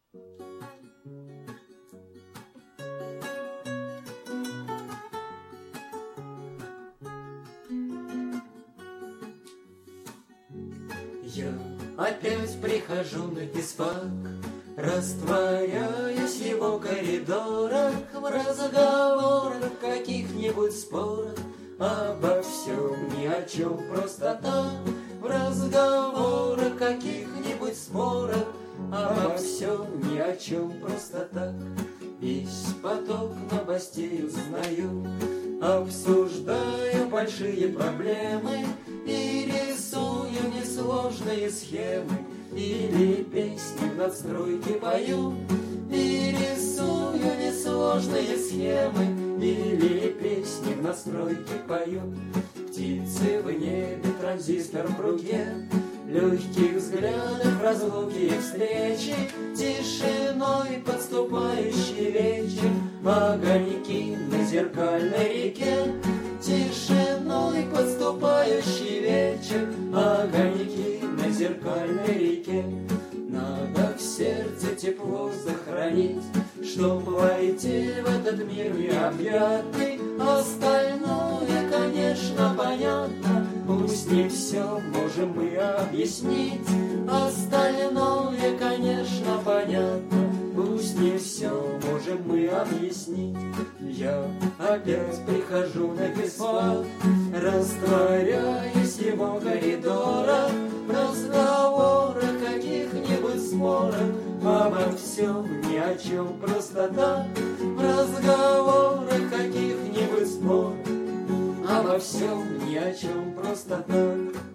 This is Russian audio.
Я опять прихожу на физфак, растворяюсь в его коридорах, в разговорах, каких-нибудь спорах, обо всем ни о чем просто так. В разговорах, каких-нибудь спорах, обо всем ни о чем просто так. Весь поток новостей узнаю, обсуждаю большие проблемы и рисую несложные схемы, или песни в надстройке пою, и рисую несложные схемы, или песни в надстройке пою. Птицы в небе, транзистор в руке, легких взглядов, разлуки и встречи, тишиной подступающий вечер, огоньки на зеркальной реке. Тишиной подступающий вечер, огоньки на зеркальной реке. Надо в сердце тепло сохранить, чтоб войти в этот мир необъятный. Остальное, конечно, понятно, пусть не все можем мы объяснить. Остальное, конечно, понятно, пусть не все можем мы объяснить. Я опять прихожу на физфак, растворяюсь в его коридорах, в разговорах, каких-нибудь спорах, обо всем ни о чем просто так. В разговорах, каких-нибудь спорах, обо всем ни о чем просто так.